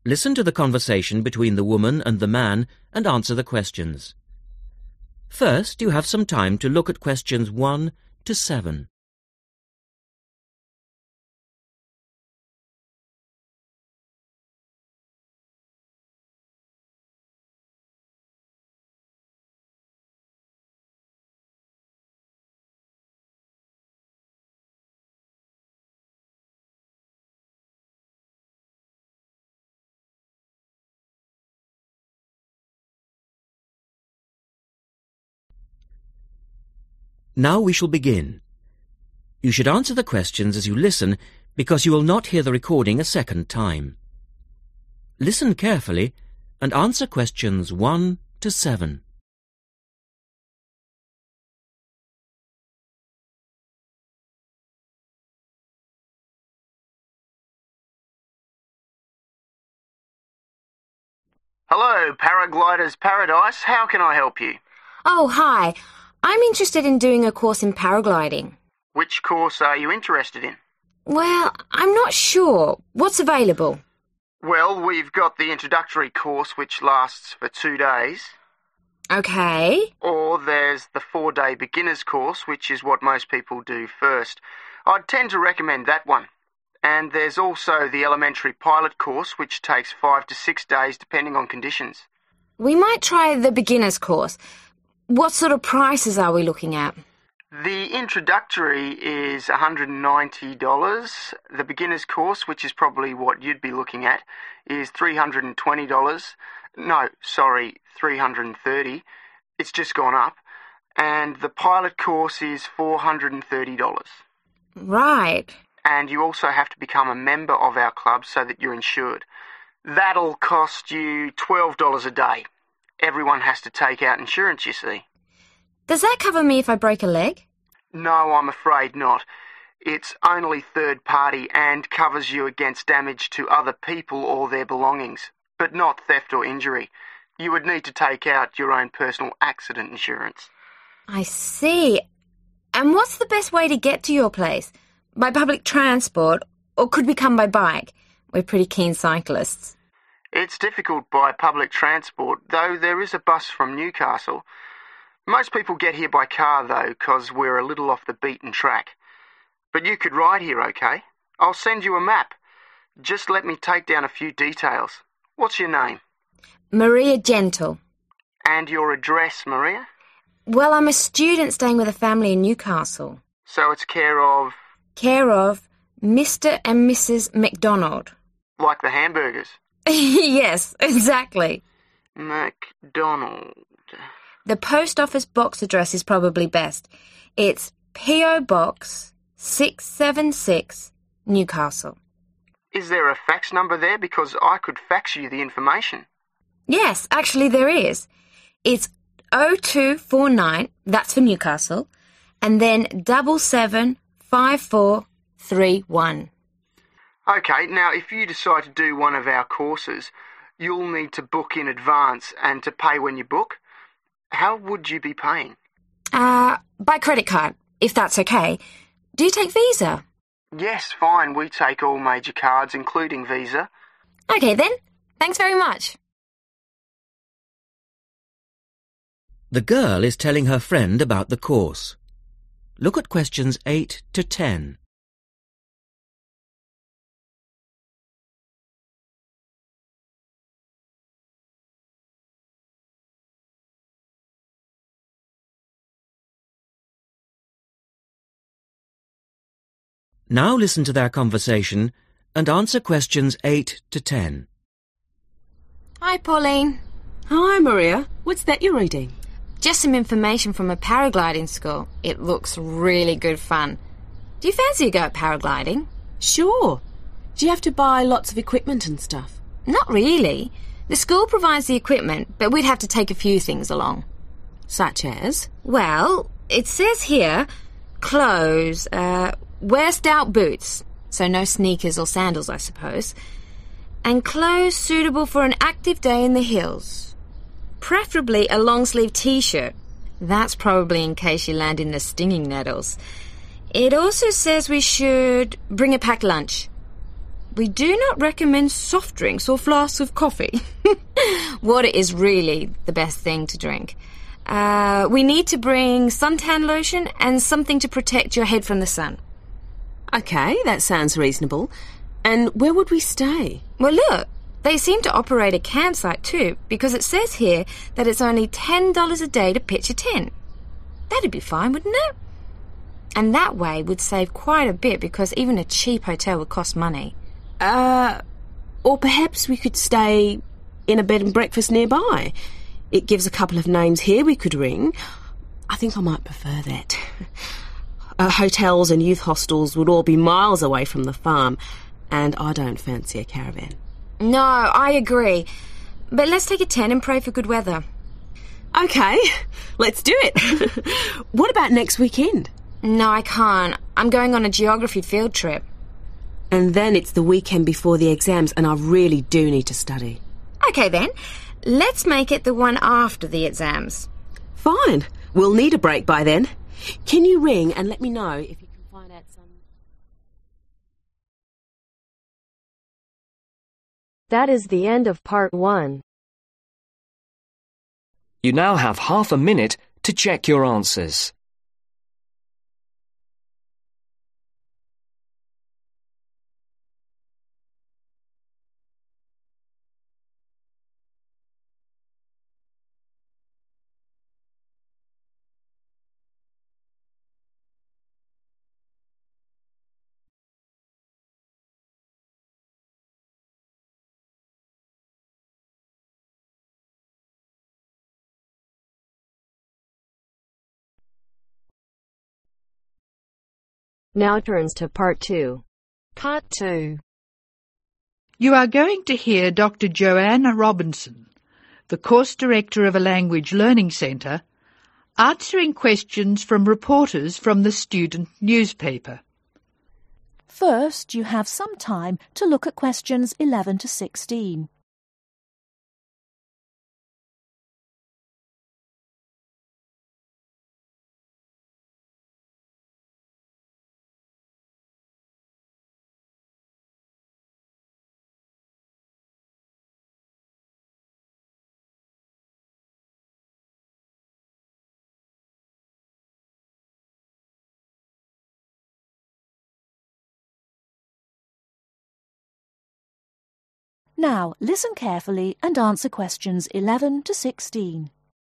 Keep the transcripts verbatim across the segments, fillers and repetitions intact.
Listen to the conversation between the woman and the man and answer the questions. First, you have some time to look at questions one to seven. Now we shall begin. You should answer the questions as you listen because you will not hear the recording a second time. Listen carefully and answer questions one to seven. Hello, Paragliders Paradise. How can I help you? Oh, hi. I'm interested in doing a course in paragliding. Which course are you interested in? Well, I'm not sure. What's available? Well, we've got the introductory course which lasts for two days. Okay. Or there's the four-day beginner's course, which is what most people do first. I'd tend to recommend that one. And there's also the elementary pilot course, which takes five to six days depending on conditions. We might try the beginner's course. What sort of prices are we looking at? The introductory is one hundred ninety dollars. The beginner's course, which is probably what you'd be looking at, is three hundred twenty dollars. No, sorry, three hundred thirty dollars. It's just gone up. And the pilot course is four hundred thirty dollars. Right. And you also have to become a member of our club so that you're insured. That'll cost you twelve dollars a day. Everyone has to take out insurance, you see. Does that cover me if I break a leg? No, I'm afraid not. It's only third party and covers you against damage to other people or their belongings, but not theft or injury. You would need to take out your own personal accident insurance. I see. And what's the best way to get to your place? By public transport, or could we come by bike? We're pretty keen cyclists. It's difficult by public transport, though there is a bus from Newcastle. Most people get here by car, though, because we're a little off the beaten track. But you could ride here, okay? I'll send you a map. Just let me take down a few details. What's your name? Maria Gentle. And your address, Maria? Well, I'm a student staying with a family in Newcastle. So it's care of... Care of Mister and Missus McDonald. Like the hamburgers? Yes, exactly. McDonald. The post office box address is probably best. It's P O Box six seven six, Newcastle. Is there a fax number there? Because I could fax you the information. Yes, actually there is. It's oh two four nine, that's for Newcastle, and then double seven five four three one. Okay, now if you decide to do one of our courses, you'll need to book in advance and to pay when you book. How would you be paying? Uh, by credit card, if that's okay. Do you take Visa? Yes, fine. We take all major cards, including Visa. Okay then. Thanks very much. The girl is telling her friend about the course. Look at questions eight to ten. Now listen to their conversation and answer questions eight to ten. Hi, Pauline. Hi, Maria. What's that you're reading? Just some information from a paragliding school. It looks really good fun. Do you fancy a go at paragliding? Sure. Do you have to buy lots of equipment and stuff? Not really. The school provides the equipment, but we'd have to take a few things along. Such as? Well, it says here, clothes, uh... wear stout boots, so no sneakers or sandals, I suppose, and clothes suitable for an active day in the hills. Preferably a long-sleeve T-shirt. That's probably in case you land in the stinging nettles. It also says we should bring a packed lunch. We do not recommend soft drinks or flasks of coffee. Water is really the best thing to drink. Uh, we need to bring suntan lotion and something to protect your head from the sun. OK, that sounds reasonable. And where would we stay? Well, look, they seem to operate a campsite too, because it says here that it's only ten dollars a day to pitch a tent. That'd be fine, wouldn't it? And that way we'd save quite a bit, because even a cheap hotel would cost money. Uh, or perhaps we could stay in a bed and breakfast nearby. It gives a couple of names here we could ring. I think I might prefer that. Uh, hotels and youth hostels would all be miles away from the farm, and I don't fancy a caravan. No, I agree. But let's take a tent and pray for good weather. OK, let's do it. What about next weekend? No, I can't. I'm going on a geography field trip. And then it's the weekend before the exams, and I really do need to study. OK then, let's make it the one after the exams. Fine. We'll need a break by then. Can you ring and let me know if you can find out some... That is the end of part one. You now have half a minute to check your answers. Now turns to part two. Part two. You are going to hear Doctor Joanna Robinson, the course director of a language learning centre, answering questions from reporters from the student newspaper. First, you have some time to look at questions eleven to sixteen. Now, listen carefully and answer questions eleven to sixteen.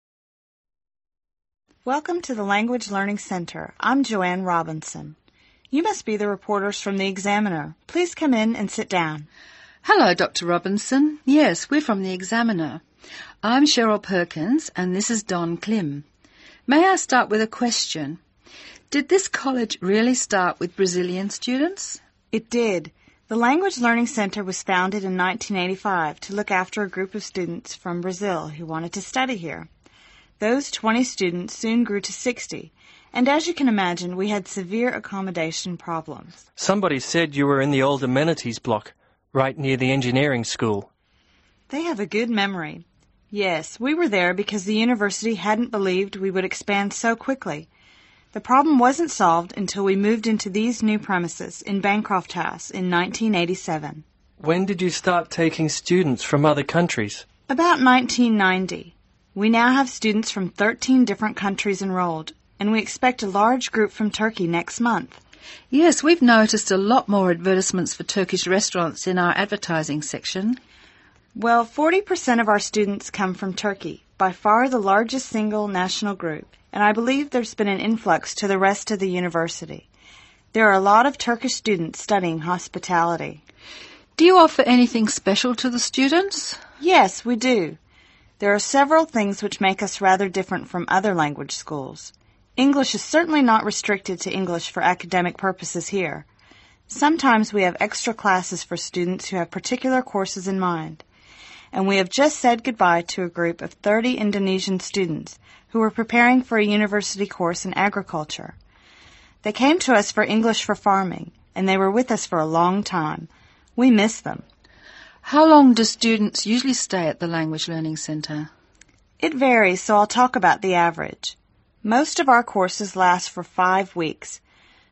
Welcome to the Language Learning Center. I'm Joanne Robinson. You must be the reporters from the Examiner. Please come in and sit down. Hello, Doctor Robinson. Yes, we're from the Examiner. I'm Cheryl Perkins and this is Don Klim. May I start with a question? Did this college really start with Brazilian students? It did. The Language Learning Center was founded in nineteen eighty-five to look after a group of students from Brazil who wanted to study here. Those twenty students soon grew to sixty, and as you can imagine, we had severe accommodation problems. Somebody said you were in the old amenities block, right near the engineering school. They have a good memory. Yes, we were there because the university hadn't believed we would expand so quickly. The problem wasn't solved until we moved into these new premises in Bancroft House in nineteen eighty-seven. When did you start taking students from other countries? About nineteen ninety. We now have students from thirteen different countries enrolled, and we expect a large group from Turkey next month. Yes, we've noticed a lot more advertisements for Turkish restaurants in our advertising section. Well, forty percent of our students come from Turkey, by far the largest single national group, and I believe there's been an influx to the rest of the university. There are a lot of Turkish students studying hospitality. Do you offer anything special to the students? Yes, we do. There are several things which make us rather different from other language schools. English is certainly not restricted to English for academic purposes here. Sometimes we have extra classes for students who have particular courses in mind. And we have just said goodbye to a group of thirty Indonesian students who were preparing for a university course in agriculture. They came to us for English for farming, and they were with us for a long time. We miss them. How long do students usually stay at the Language Learning Center? It varies, so I'll talk about the average. Most of our courses last for five weeks.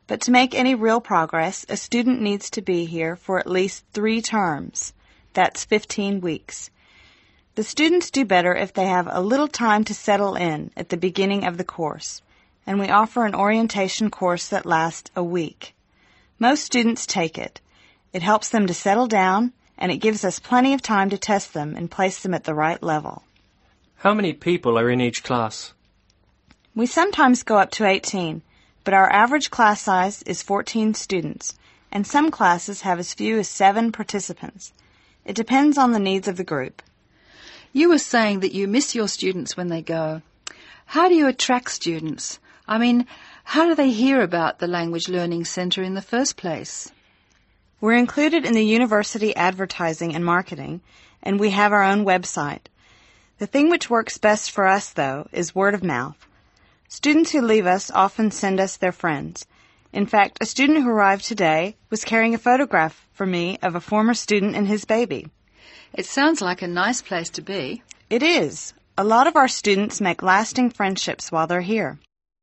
But to make any real progress, a student needs to be here for at least three terms. That's fifteen weeks. The students do better if they have a little time to settle in at the beginning of the course, and we offer an orientation course that lasts a week. Most students take it. It helps them to settle down, and it gives us plenty of time to test them and place them at the right level. How many people are in each class? We sometimes go up to eighteen, but our average class size is fourteen students, and some classes have as few as seven participants. It depends on the needs of the group. You were saying that you miss your students when they go. How do you attract students? I mean, how do they hear about the Language Learning Centre in the first place? We're included in the university advertising and marketing, and we have our own website. The thing which works best for us, though, is word of mouth. Students who leave us often send us their friends. In fact, a student who arrived today was carrying a photograph for me of a former student and his baby. It sounds like a nice place to be. It is. A lot of our students make lasting friendships while they're here.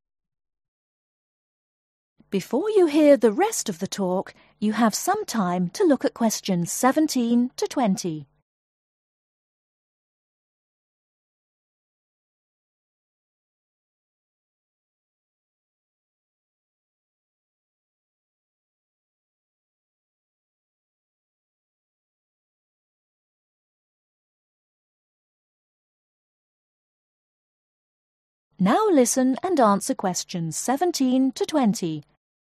Before you hear the rest of the talk, you have some time to look at questions seventeen to twenty. Now listen and answer questions seventeen to twenty.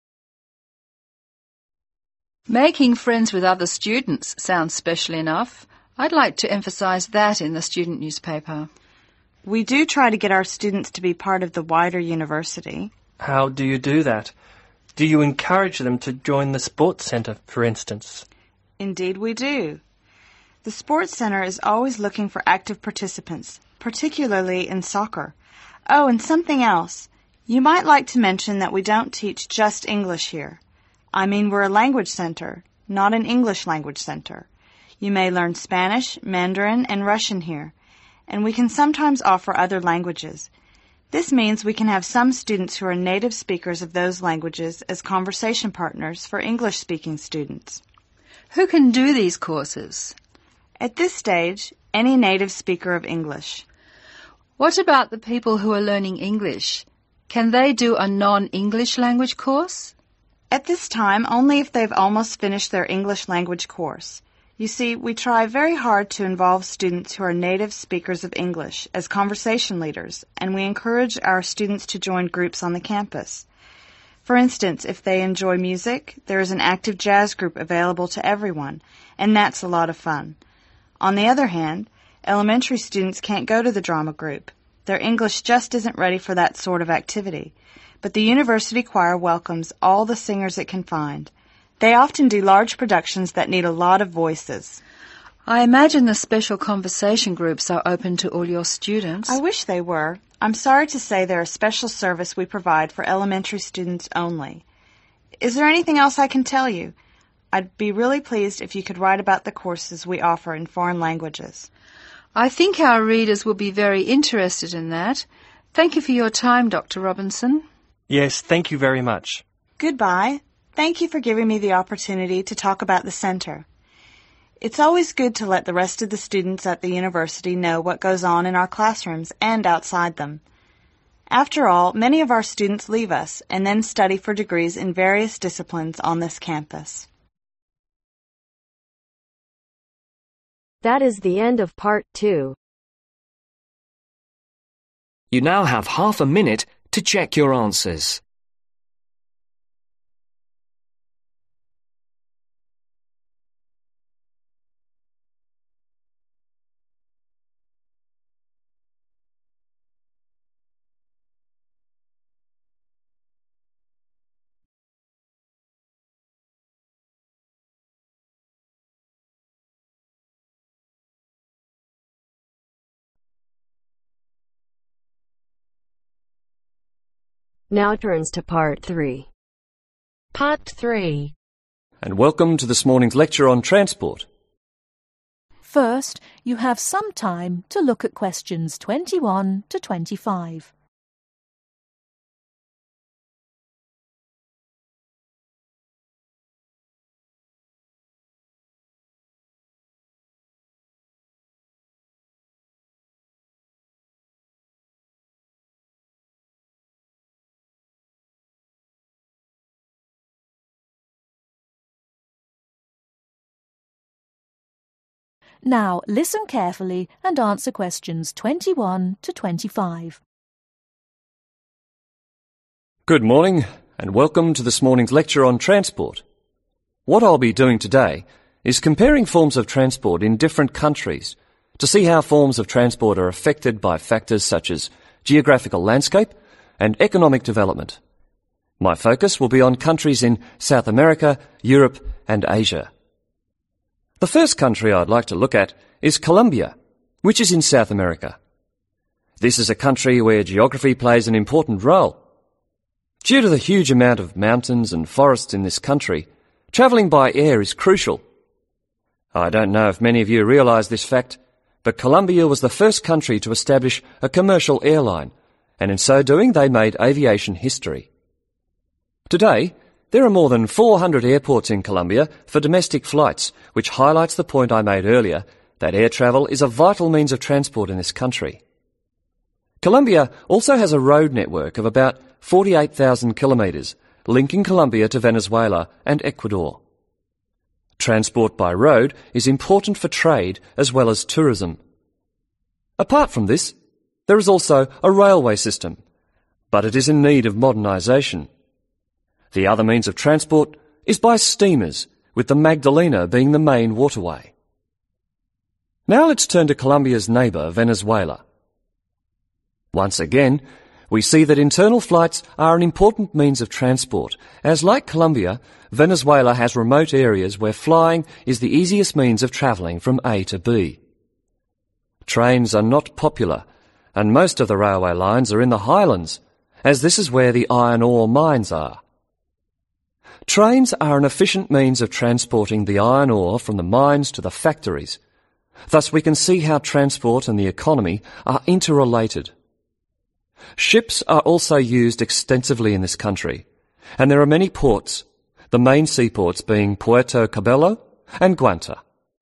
Making friends with other students sounds special enough. I'd like to emphasise that in the student newspaper. We do try to get our students to be part of the wider university. How do you do that? Do you encourage them to join the sports centre, for instance? Indeed we do. The sports centre is always looking for active participants, particularly in soccer. Oh, and something else. You might like to mention that we don't teach just English here. I mean, we're a language center, not an English language center. You may learn Spanish, Mandarin, and Russian here, and we can sometimes offer other languages. This means we can have some students who are native speakers of those languages as conversation partners for English-speaking students. Who can do these courses? At this stage, any native speaker of English. What about the people who are learning English? Can they do a non-English language course? At this time, only if they've almost finished their English language course. You see, we try very hard to involve students who are native speakers of English as conversation leaders, and we encourage our students to join groups on the campus. For instance, if they enjoy music, there is an active jazz group available to everyone, and that's a lot of fun. On the other hand, elementary students can't go to the drama group. Their English just isn't ready for that sort of activity. But the university choir welcomes all the singers it can find. They often do large productions that need a lot of voices. I imagine the special conversation groups are open to all your students. I wish they were. I'm sorry to say they're a special service we provide for elementary students only. Is there anything else I can tell you? I'd be really pleased if you could write about the courses we offer in foreign languages. I think our readers will be very interested in that. Thank you for your time, Doctor Robinson. Yes, thank you very much. Goodbye. Thank you for giving me the opportunity to talk about the centre. It's always good to let the rest of the students at the university know what goes on in our classrooms and outside them. After all, many of our students leave us and then study for degrees in various disciplines on this campus. That is the end of part two. You now have half a minute to check your answers. Now turns to part three. Part three. And welcome to this morning's lecture on transport. First, you have some time to look at questions twenty-one to twenty-five. Now listen carefully and answer questions twenty-one to twenty-five. Good morning and welcome to this morning's lecture on transport. What I'll be doing today is comparing forms of transport in different countries to see how forms of transport are affected by factors such as geographical landscape and economic development. My focus will be on countries in South America, Europe and Asia. The first country I'd like to look at is Colombia, which is in South America. This is a country where geography plays an important role. Due to the huge amount of mountains and forests in this country, travelling by air is crucial. I don't know if many of you realise this fact, but Colombia was the first country to establish a commercial airline, and in so doing they made aviation history. Today, there are more than four hundred airports in Colombia for domestic flights, which highlights the point I made earlier that air travel is a vital means of transport in this country. Colombia also has a road network of about forty-eight thousand kilometres, linking Colombia to Venezuela and Ecuador. Transport by road is important for trade as well as tourism. Apart from this, there is also a railway system, but it is in need of modernisation. The other means of transport is by steamers, with the Magdalena being the main waterway. Now let's turn to Colombia's neighbour, Venezuela. Once again, we see that internal flights are an important means of transport, as like Colombia, Venezuela has remote areas where flying is the easiest means of travelling from A to B. Trains are not popular, and most of the railway lines are in the highlands, as this is where the iron ore mines are. Trains are an efficient means of transporting the iron ore from the mines to the factories. Thus we can see how transport and the economy are interrelated. Ships are also used extensively in this country, and there are many ports, the main seaports being Puerto Cabello and Guanta.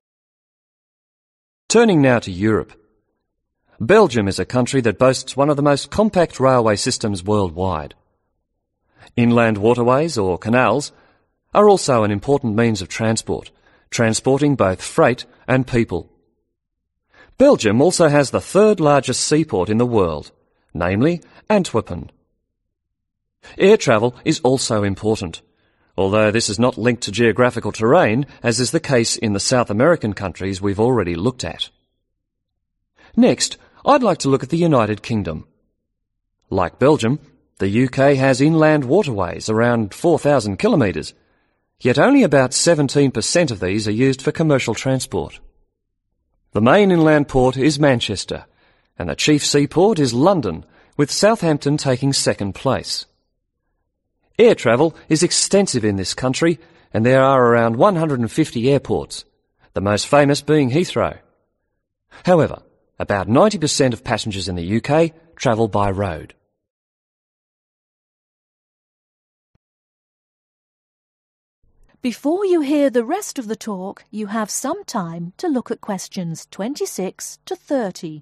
Turning now to Europe. Belgium is a country that boasts one of the most compact railway systems worldwide. Inland waterways, or canals, are also an important means of transport, transporting both freight and people. Belgium also has the third largest seaport in the world, namely Antwerpen. Air travel is also important, although this is not linked to geographical terrain, as is the case in the South American countries we've already looked at. Next, I'd like to look at the United Kingdom. Like Belgium, the U K has inland waterways around four thousand kilometres, yet only about seventeen percent of these are used for commercial transport. The main inland port is Manchester, and the chief seaport is London, with Southampton taking second place. Air travel is extensive in this country, and there are around one hundred fifty airports, the most famous being Heathrow. However, about ninety percent of passengers in the U K travel by road. Before you hear the rest of the talk, you have some time to look at questions twenty-six to thirty.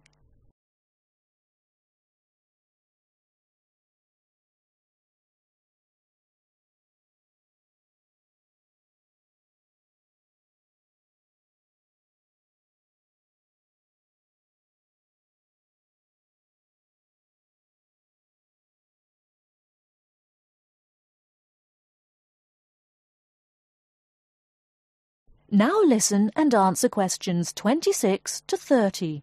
Now listen and answer questions twenty-six to thirty.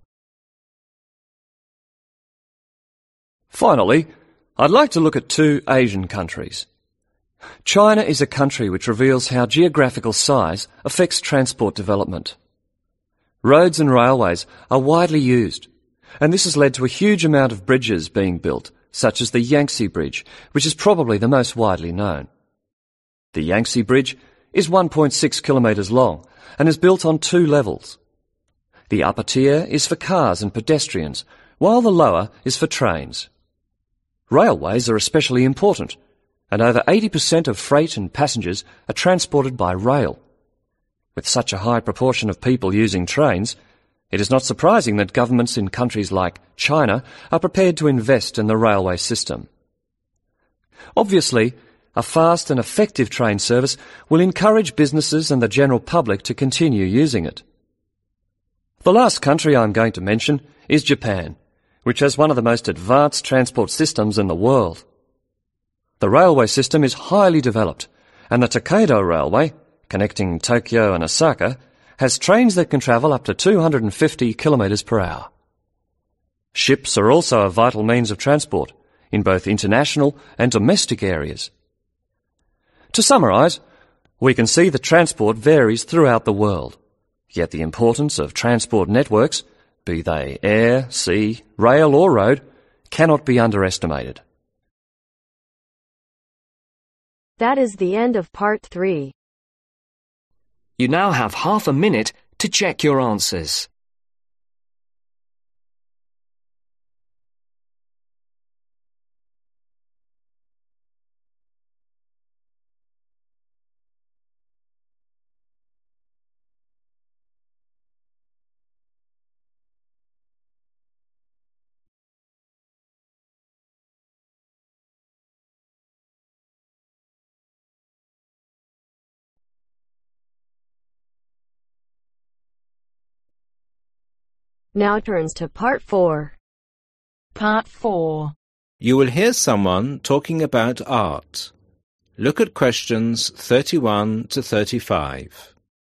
Finally, I'd like to look at two Asian countries. China is a country which reveals how geographical size affects transport development. Roads and railways are widely used, and this has led to a huge amount of bridges being built, such as the Yangtze Bridge, which is probably the most widely known. The Yangtze Bridge is one point six kilometres long and is built on two levels. The upper tier is for cars and pedestrians, while the lower is for trains. Railways are especially important, and over eighty percent of freight and passengers are transported by rail. With such a high proportion of people using trains, it is not surprising that governments in countries like China are prepared to invest in the railway system. Obviously, a fast and effective train service will encourage businesses and the general public to continue using it. The last country I'm going to mention is Japan, which has one of the most advanced transport systems in the world. The railway system is highly developed, and the Tokaido Railway, connecting Tokyo and Osaka, has trains that can travel up to two hundred fifty kilometres per hour. Ships are also a vital means of transport in both international and domestic areas. To summarise, we can see that transport varies throughout the world, yet the importance of transport networks, be they air, sea, rail or road, cannot be underestimated. That is the end of part three. You now have half a minute to check your answers. Now turns to part four. Part four. You will hear someone talking about art. Look at questions thirty-one to thirty-five.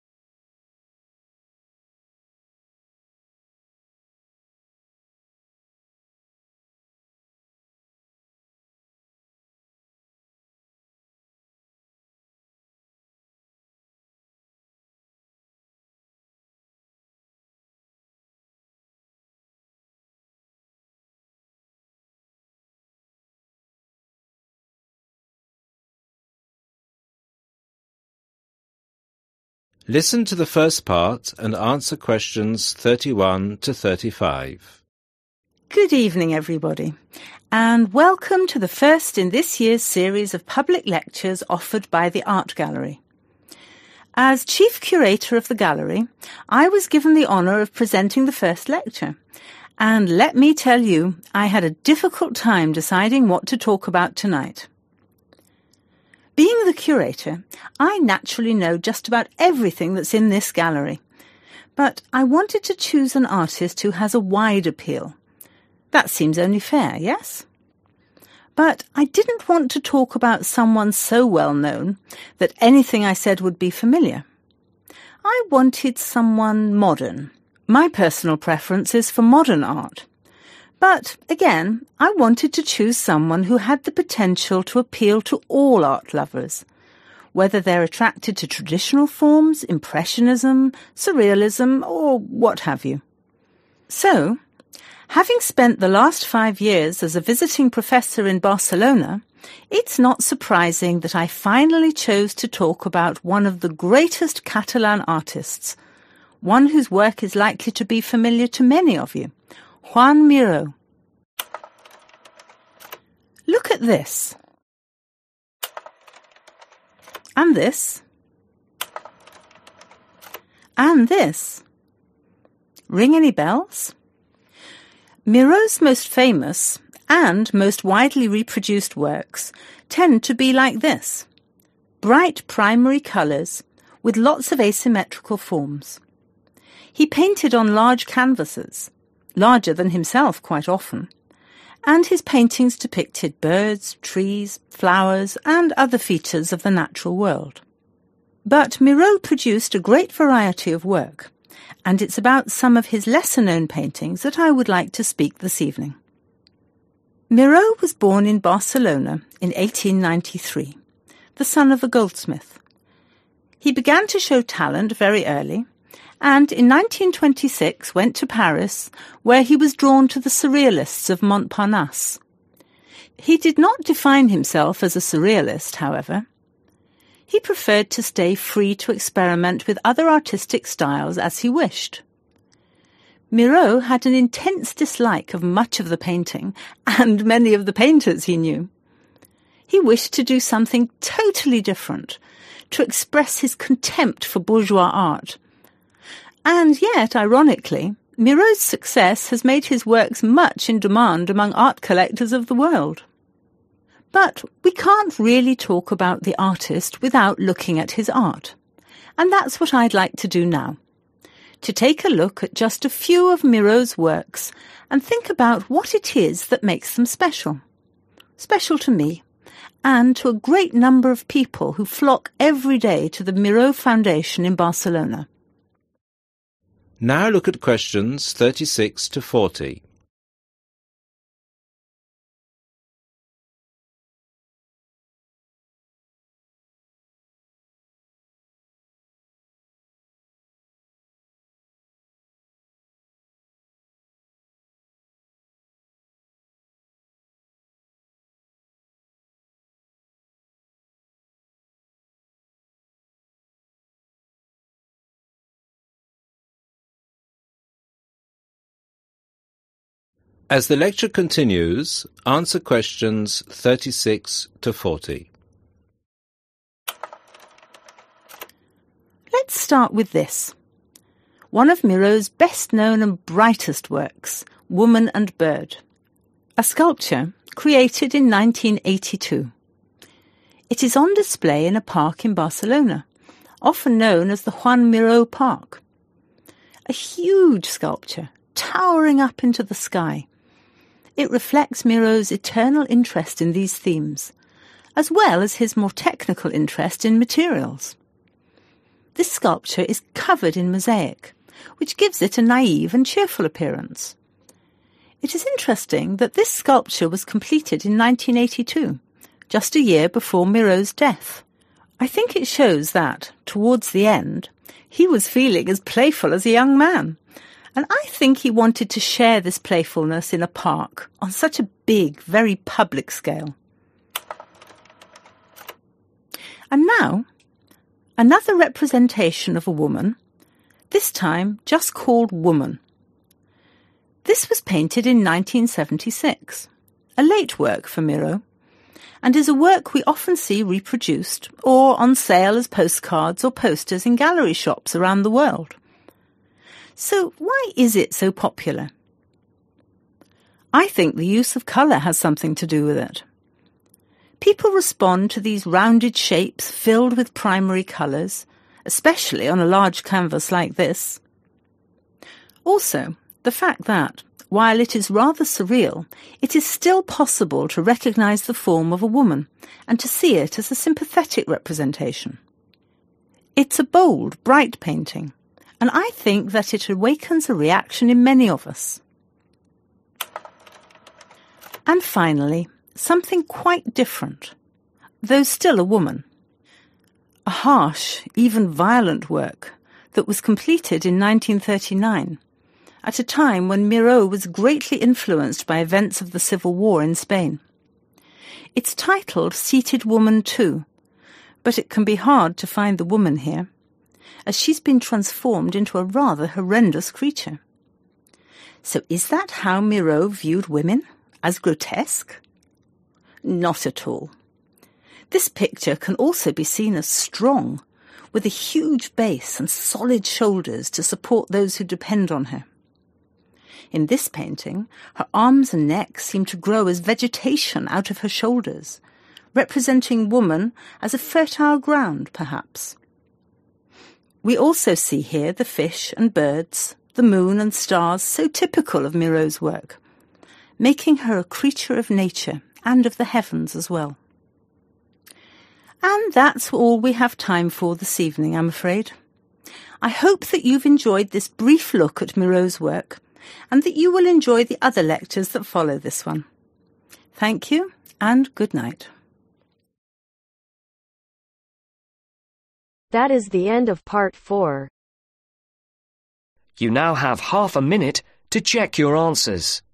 Listen to the first part and answer questions thirty-one to thirty-five. Good evening, everybody, and welcome to the first in this year's series of public lectures offered by the Art Gallery. As Chief Curator of the Gallery, I was given the honour of presenting the first lecture, and let me tell you, I had a difficult time deciding what to talk about tonight. Being the curator, I naturally know just about everything that's in this gallery, but I wanted to choose an artist who has a wide appeal. That seems only fair, yes? But I didn't want to talk about someone so well known that anything I said would be familiar. I wanted someone modern. My personal preference is for modern art. But, again, I wanted to choose someone who had the potential to appeal to all art lovers, whether they're attracted to traditional forms, impressionism, surrealism, or what have you. So, having spent the last five years as a visiting professor in Barcelona, it's not surprising that I finally chose to talk about one of the greatest Catalan artists, one whose work is likely to be familiar to many of you, Joan Miró. Look at this. And this. And this. Ring any bells? Miró's most famous and most widely reproduced works tend to be like this. Bright primary colours with lots of asymmetrical forms. He painted on large canvases, larger than himself quite often, and his paintings depicted birds, trees, flowers, and other features of the natural world. But Miró produced a great variety of work, and it's about some of his lesser-known paintings that I would like to speak this evening. Miró was born in Barcelona in eighteen ninety-three, the son of a goldsmith. He began to show talent very early, and in nineteen twenty-six went to Paris, where he was drawn to the Surrealists of Montparnasse. He did not define himself as a Surrealist, however. He preferred to stay free to experiment with other artistic styles as he wished. Miró had an intense dislike of much of the painting, and many of the painters he knew. He wished to do something totally different, to express his contempt for bourgeois art. And yet, ironically, Miró's success has made his works much in demand among art collectors of the world. But we can't really talk about the artist without looking at his art. And that's what I'd like to do now. to take a look at just a few of Miro's works and think about what it is that makes them special. Special to me, and to a great number of people who flock every day to the Miro Foundation in Barcelona. Now look at questions thirty-six to forty. As the lecture continues, answer questions thirty-six to forty. Let's start with this. One of Miro's best-known and brightest works, Woman and Bird. A sculpture created in nineteen eighty-two. It is on display in a park in Barcelona, often known as the Juan Miró Park. A huge sculpture, towering up into the sky. It reflects Miro's eternal interest in these themes, as well as his more technical interest in materials. This sculpture is covered in mosaic, which gives it a naive and cheerful appearance. It is interesting that this sculpture was completed in nineteen eighty-two, just a year before Miro's death. I think it shows that, towards the end, he was feeling as playful as a young man. And I think he wanted to share this playfulness in a park on such a big, very public scale. And now, another representation of a woman, this time just called Woman. This was painted in nineteen seventy-six, a late work for Miro, and is a work we often see reproduced or on sale as postcards or posters in gallery shops around the world. So why is it so popular? I think the use of colour has something to do with it. People respond to these rounded shapes filled with primary colours, especially on a large canvas like this. Also, the fact that, while it is rather surreal, it is still possible to recognise the form of a woman and to see it as a sympathetic representation. It's a bold, bright painting, and I think that it awakens a reaction in many of us. And finally, something quite different, though still a woman. A harsh, even violent work that was completed in nineteen thirty-nine, at a time when Miró was greatly influenced by events of the Civil War in Spain. It's titled Seated Woman two, but it can be hard to find the woman here, as she's been transformed into a rather horrendous creature. So is that how Miró viewed women? As grotesque? Not at all. This picture can also be seen as strong, with a huge base and solid shoulders to support those who depend on her. In this painting, her arms and neck seem to grow as vegetation out of her shoulders, representing woman as a fertile ground, perhaps. We also see here the fish and birds, the moon and stars so typical of Miró's work, making her a creature of nature and of the heavens as well. And that's all we have time for this evening, I'm afraid. I hope that you've enjoyed this brief look at Miró's work and that you will enjoy the other lectures that follow this one. Thank you and good night. That is the end of part four. You now have half a minute to check your answers.